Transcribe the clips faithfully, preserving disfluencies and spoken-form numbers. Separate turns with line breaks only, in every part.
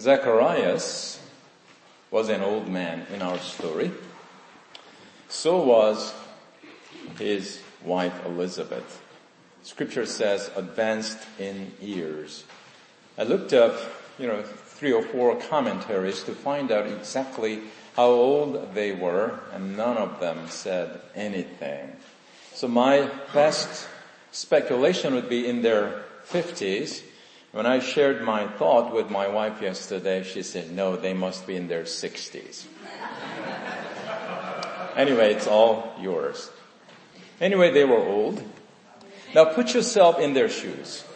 Zacharias was an old man in our story. So was his wife Elizabeth. Scripture says advanced in years. I looked up, you know, three or four commentaries to find out exactly how old they were, and none of them said anything. So my best speculation would be in their fifties. When I shared my thought with my wife yesterday, she said, no, they must be in their sixties. Anyway, it's all yours. Anyway, they were old. Now put yourself in their shoes.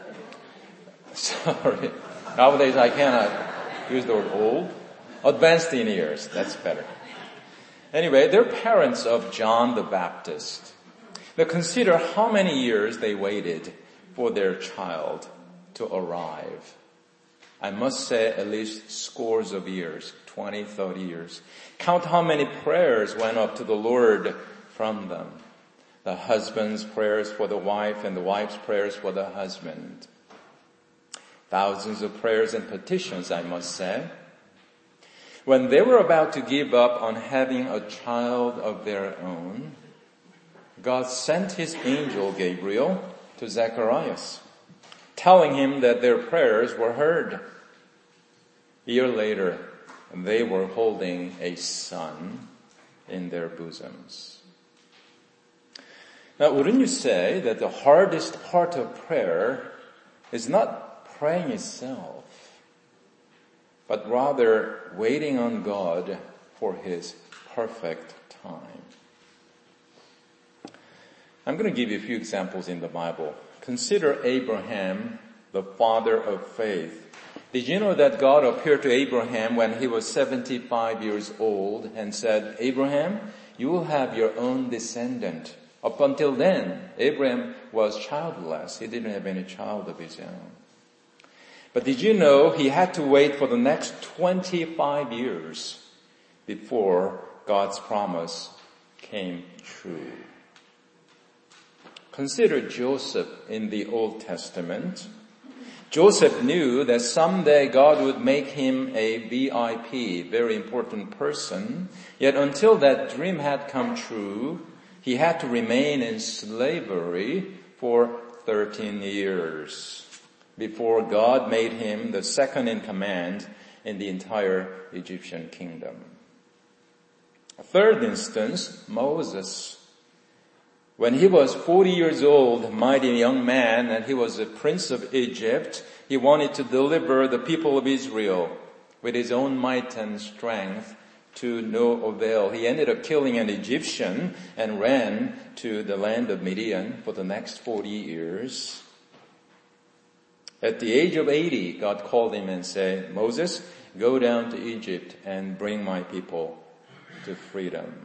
Sorry. Nowadays I cannot use the word old. Advanced in years. That's better. Anyway, they're parents of John the Baptist. Now consider how many years they waited for their child to arrive. I must say at least scores of years, twenty, thirty years. Count how many prayers went up to the Lord from them. The husband's prayers for the wife and the wife's prayers for the husband. Thousands of prayers and petitions, I must say. When they were about to give up on having a child of their own, God sent his angel Gabriel to Zacharias, telling him that their prayers were heard. A year later, they were holding a son in their bosoms. Now, wouldn't you say that the hardest part of prayer is not praying itself, but rather waiting on God for his perfect time? I'm going to give you a few examples in the Bible. Consider Abraham, the father of faith. Did you know that God appeared to Abraham when he was seventy-five years old and said, Abraham, you will have your own descendant. Up until then, Abraham was childless. He didn't have any child of his own. But did you know he had to wait for the next twenty-five years before God's promise came true? Consider Joseph in the Old Testament. Joseph knew that someday God would make him a V I P, very important person. Yet until that dream had come true, he had to remain in slavery for thirteen years before God made him the second in command in the entire Egyptian kingdom. A third instance, Moses. When he was forty years old, mighty young man, and he was a prince of Egypt, he wanted to deliver the people of Israel with his own might and strength to no avail. He ended up killing an Egyptian and ran to the land of Midian for the next forty years. At the age of eighty, God called him and said, Moses, go down to Egypt and bring my people to freedom.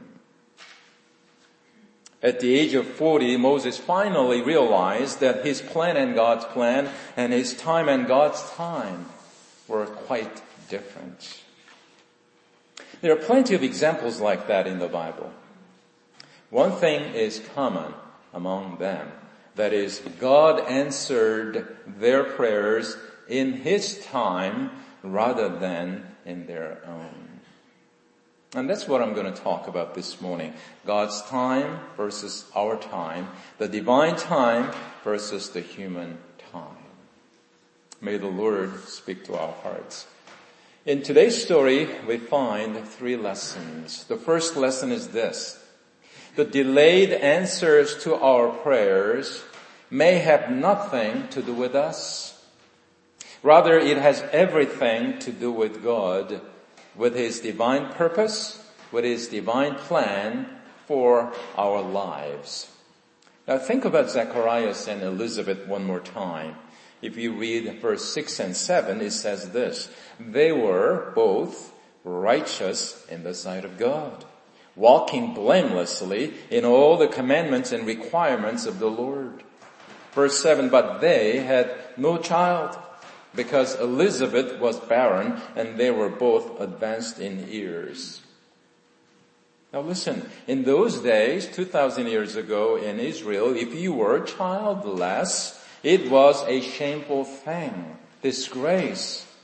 At the age of forty, Moses finally realized that his plan and God's plan and his time and God's time were quite different. There are plenty of examples like that in the Bible. One thing is common among them. That is, God answered their prayers in his time rather than in their own. And that's what I'm going to talk about this morning. God's time versus our time. The divine time versus the human time. May the Lord speak to our hearts. In today's story, we find three lessons. The first lesson is this. The delayed answers to our prayers may have nothing to do with us. Rather, it has everything to do with God, with his divine purpose, with his divine plan for our lives. Now think about Zacharias and Elizabeth one more time. If you read verse six and seven, it says this, they were both righteous in the sight of God, walking blamelessly in all the commandments and requirements of the Lord. Verse seven, but they had no child, because Elizabeth was barren and they were both advanced in years. Now listen, in those days, two thousand years ago in Israel, if you were childless, it was a shameful thing, disgrace.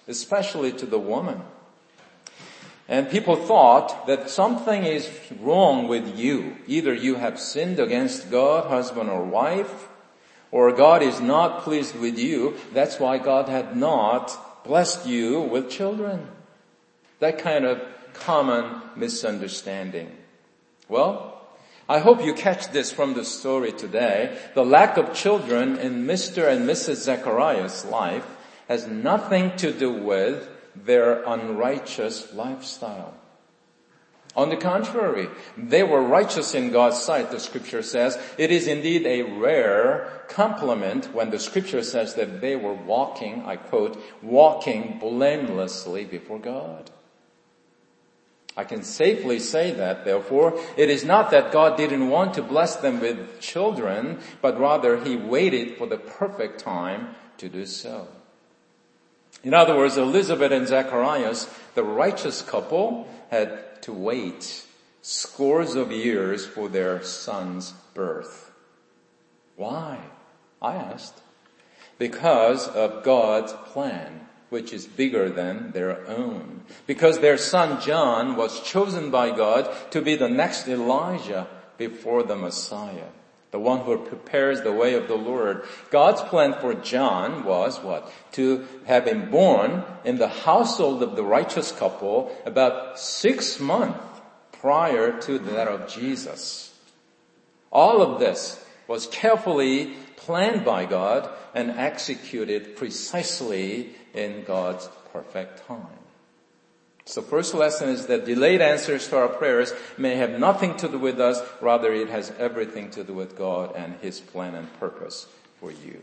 especially to the woman. And people thought that something is wrong with you. Either you have sinned against God, husband or wife, or God is not pleased with you. That's why God had not blessed you with children. That kind of common misunderstanding. Well, I hope you catch this from the story today. The lack of children in Mister and Missus Zechariah's life has nothing to do with their unrighteous lifestyle. On the contrary, they were righteous in God's sight, the scripture says. It is indeed a rare compliment when the scripture says that they were walking, I quote, walking blamelessly before God. I can safely say that, therefore, it is not that God didn't want to bless them with children, but rather He waited for the perfect time to do so. In other words, Elizabeth and Zacharias, the righteous couple, had to wait scores of years for their son's birth. Why? I asked. Because of God's plan, which is bigger than their own. Because their son John was chosen by God to be the next Elijah before the Messiah, the one who prepares the way of the Lord. God's plan for John was what? To have him born in the household of the righteous couple about six months prior to that of Jesus. All of this was carefully planned by God and executed precisely in God's perfect time. So first lesson is that delayed answers to our prayers may have nothing to do with us, rather it has everything to do with God and His plan and purpose for you.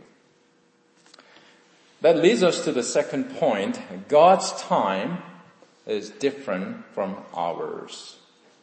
That leads us to the second point. God's time is different from ours.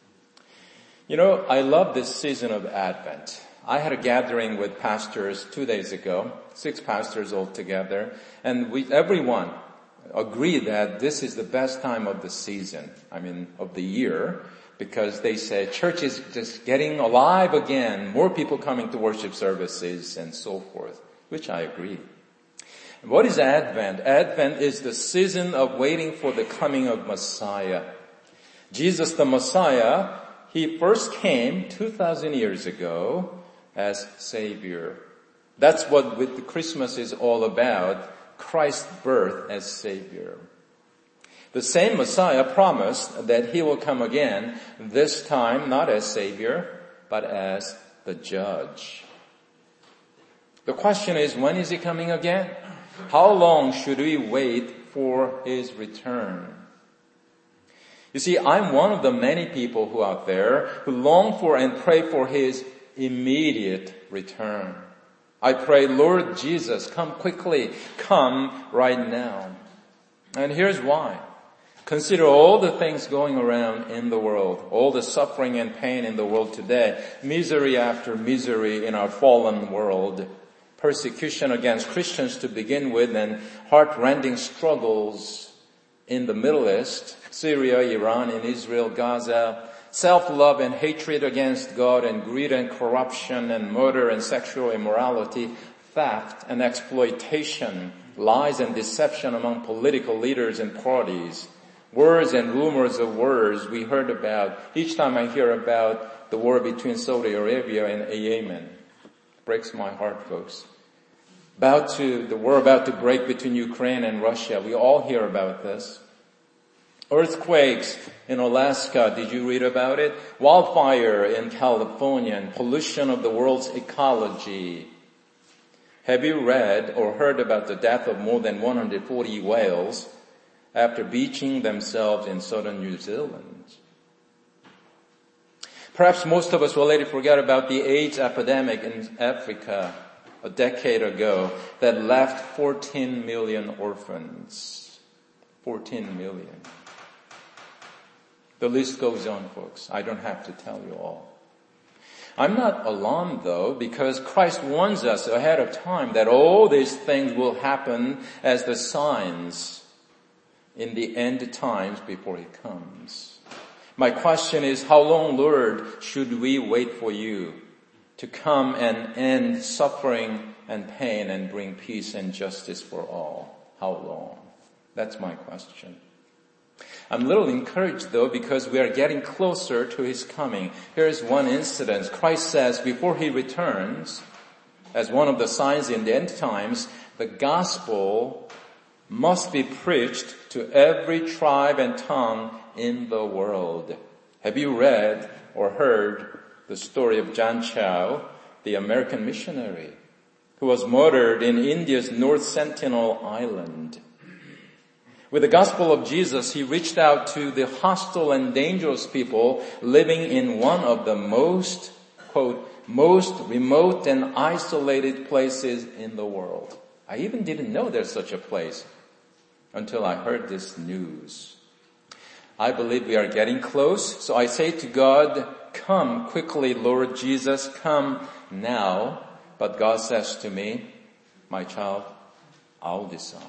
You know, I love this season of Advent. I had a gathering with pastors two days ago, six pastors all together, and we, everyone agree that this is the best time of the season, I mean of the year, because they say church is just getting alive again, more people coming to worship services and so forth, which I agree. What is Advent? Advent is the season of waiting for the coming of Messiah. Jesus the Messiah, He first came two thousand years ago as Savior. That's what with Christmas is all about. Christ's birth as Savior. The same Messiah promised that He will come again, this time not as Savior, but as the Judge. The question is, when is He coming again? How long should we wait for His return? You see, I'm one of the many people who out there who long for and pray for His immediate return. I pray, Lord Jesus, come quickly, come right now. And here's why. Consider all the things going around in the world, all the suffering and pain in the world today, misery after misery in our fallen world, persecution against Christians to begin with, and heart-rending struggles in the Middle East, Syria, Iran, and Israel, Gaza, self-love and hatred against God, and greed and corruption and murder and sexual immorality, theft and exploitation, lies and deception among political leaders and parties, wars and rumors of wars we heard about. Each time I hear about the war between Saudi Arabia and Yemen, breaks my heart, folks. About to, the war about to break between Ukraine and Russia. We all hear about this. Earthquakes in Alaska, did you read about it? Wildfire in California and pollution of the world's ecology. Have you read or heard about the death of more than one hundred forty whales after beaching themselves in southern New Zealand? Perhaps most of us will later forget about the AIDS epidemic in Africa a decade ago that left fourteen million orphans. fourteen million. The list goes on, folks. I don't have to tell you all. I'm not alarmed, though, because Christ warns us ahead of time that all these things will happen as the signs in the end times before He comes. My question is, how long, Lord, should we wait for You to come and end suffering and pain and bring peace and justice for all? How long? That's my question. I'm a little encouraged though because we are getting closer to his coming. Here's one incident. Christ says before he returns, as one of the signs in the end times, the gospel must be preached to every tribe and tongue in the world. Have you read or heard the story of John Chow, the American missionary, who was murdered in India's North Sentinel Island? With the gospel of Jesus, he reached out to the hostile and dangerous people living in one of the most, quote, most remote and isolated places in the world. I even didn't know there's such a place until I heard this news. I believe we are getting close, so I say to God, come quickly, Lord Jesus, come now. But God says to me, my child, I'll decide.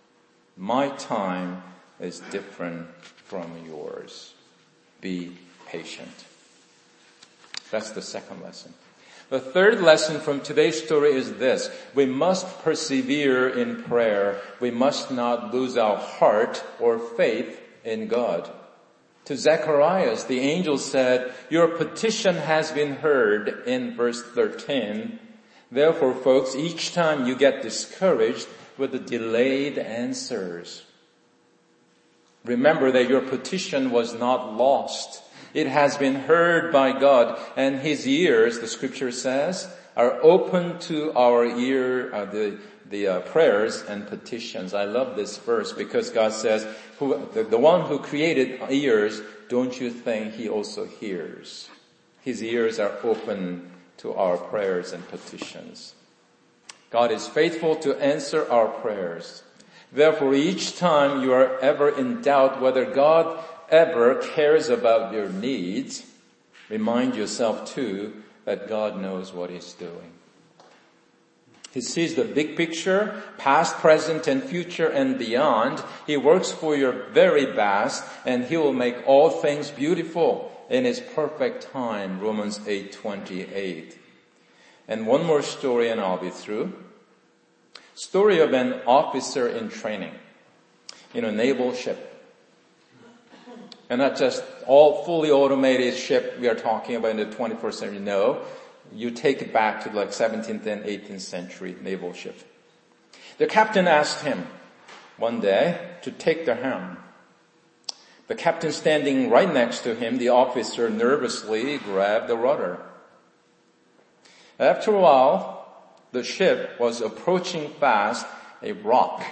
My time is different from yours. Be patient. That's the second lesson. The third lesson from today's story is this. We must persevere in prayer. We must not lose our heart or faith in God. To Zacharias, the angel said, your petition has been heard in verse thirteen. Therefore, folks, each time you get discouraged with the delayed answers, remember that your petition was not lost. It has been heard by God, and his ears, the scripture says, are open to our ear, uh, the, the uh, prayers and petitions. I love this verse because God says, who, the, the one who created ears, don't you think he also hears? His ears are open to our prayers and petitions. God is faithful to answer our prayers. Therefore, each time you are ever in doubt whether God ever cares about your needs, remind yourself too that God knows what he's doing. He sees the big picture, past, present, and future and beyond. He works for your very best, and he will make all things beautiful in his perfect time, Romans eight twenty-eight. And one more story and I'll be through. Story of an officer in training in a naval ship. And not just all fully automated ship we are talking about in the twenty-first century. No, you take it back to like seventeenth and eighteenth century naval ship. The captain asked him one day to take the helm. The captain standing right next to him, the officer nervously grabbed the rudder. After a while, the ship was approaching fast a rock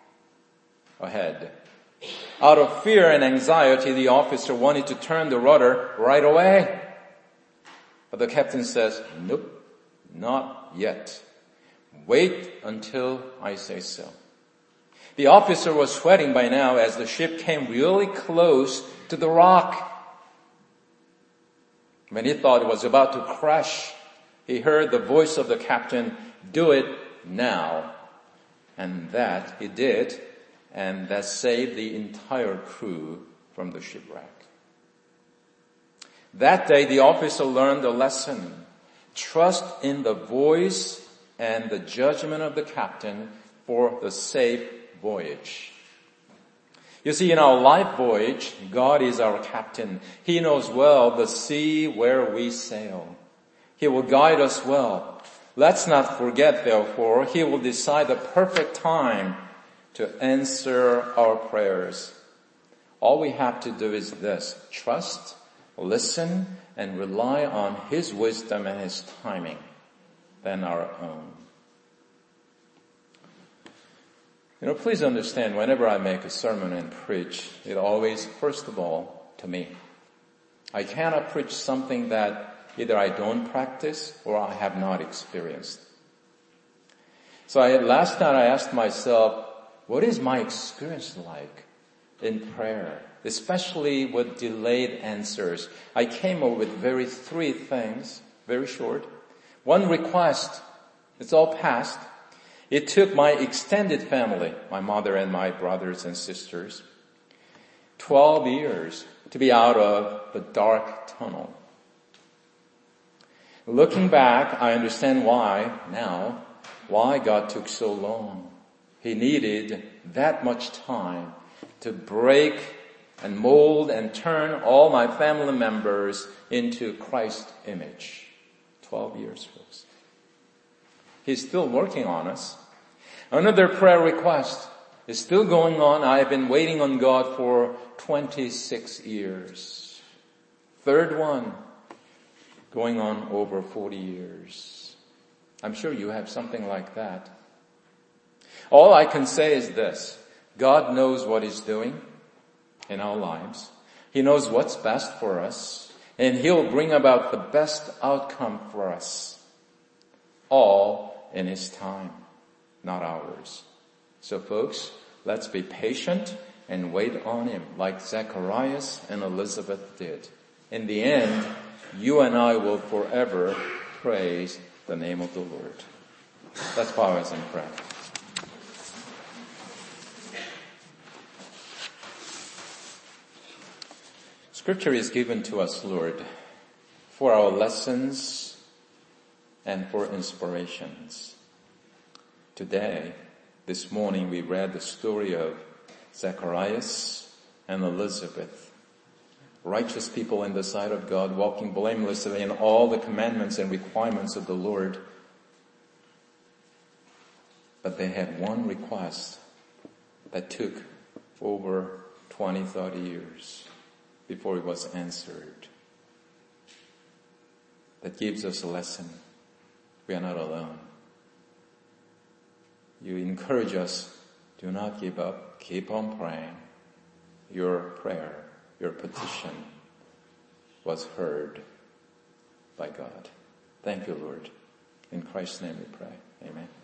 ahead. Out of fear and anxiety, the officer wanted to turn the rudder right away. But the captain says, nope, not yet. Wait until I say so. The officer was sweating by now as the ship came really close to the rock. When he thought it was about to crash, he heard the voice of the captain, do it now. And that he did, and that saved the entire crew from the shipwreck. That day the officer learned a lesson. Trust in the voice and the judgment of the captain for the safe voyage. You see, in our life voyage, God is our captain. He knows well the sea where we sail. He will guide us well. Let's not forget, therefore, he will decide the perfect time to answer our prayers. All we have to do is this: trust, listen, and rely on his wisdom and his timing than our own. You know, please understand, whenever I make a sermon and preach, it always, first of all, to me. I cannot preach something that either I don't practice or I have not experienced. So I, last night I asked myself, what is my experience like in prayer, especially with delayed answers? I came up with very three things, very short. One request, it's all past. It took my extended family, my mother and my brothers and sisters, twelve years to be out of the dark tunnel. Looking back, I understand why now, why God took so long. He needed that much time to break and mold and turn all my family members into Christ's image. Twelve years, folks. He's still working on us. Another prayer request is still going on. I've been waiting on God for twenty-six years. Third one, going on over forty years. I'm sure you have something like that. All I can say is this. God knows what He's doing in our lives. He knows what's best for us, and He'll bring about the best outcome for us. All in His time, not ours. So folks, let's be patient and wait on Him like Zacharias and Elizabeth did. In the end, you and I will forever praise the name of the Lord. Let's bow our heads and pray. Scripture is given to us, Lord, for our lessons and for inspirations. Today, this morning, we read the story of Zacharias and Elizabeth, righteous people in the sight of God, walking blamelessly in all the commandments and requirements of the Lord. But they had one request that took over twenty, thirty years before it was answered. That gives us a lesson. We are not alone. You encourage us, do not give up, keep on praying. Your prayer, your petition was heard by God. Thank you, Lord. In Christ's name we pray. Amen.